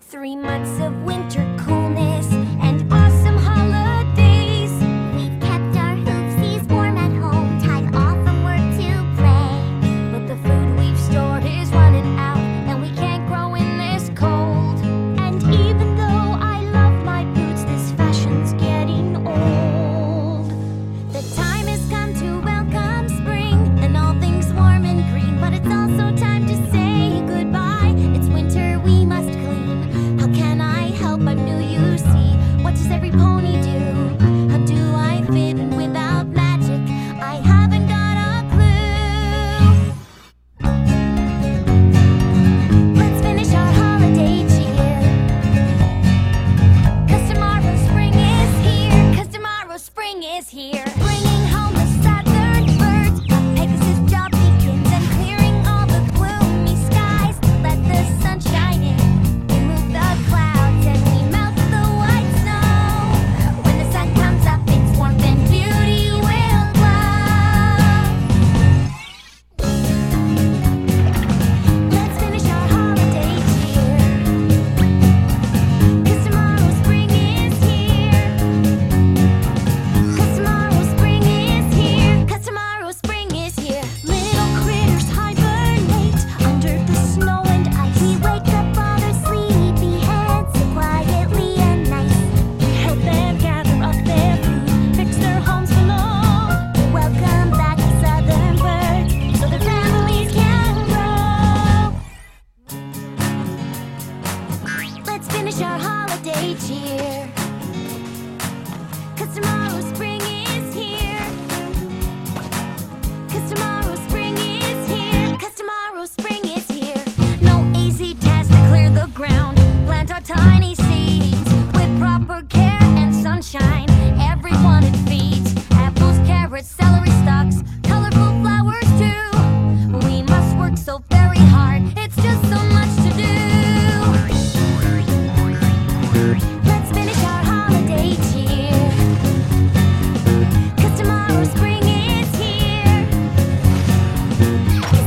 3 months of winter coolness and awesome holidays. We've kept our hoofsies warm at home, time off from work to play. But the food we've stored is running out, and we can't grow in this cold. And even though I love my boots, this fashion's getting old. The time has come to welcome spring and all things warm and green, but it's also time to say goodbye. It's winter, we must clean. How can I help? I'm new, you see. What does every pony do? How do I fit in without magic? I haven't got a clue. Let's finish our holiday cheer, 'cause tomorrow spring is here. 'Cause tomorrow spring is here. Bringing home the southern birds, a Pegasus job begins, and clearing all the gloomy skies. Let the sun shine in, remove the clouds, and we melt the white snow. When the sun comes up, its warmth and beauty will glow. Let's finish our holiday cheer, 'cause tomorrow spring is here. 'Cause tomorrow spring is here. 'Cause tomorrow spring is here. Little critters hibernate under the snow and ice. We wake up all their sleepy heads so quietly and nice. We help them gather up their food, fix their homes below. Welcome back to southern birds, so their families can grow. Let's finish our holiday cheer, 'cause tomorrow spring is here. 'Cause tomorrow spring is here. 'Cause tomorrow spring is here. No easy task to clear the ground. Plant our tiny seeds with proper care and sunshine. Everyone it feeds. Apples, carrots, celery stalks, colorful flowers too. We must work so very hard. It's just so much to do. Let's finish our holiday cheer, 'cause tomorrow spring is here.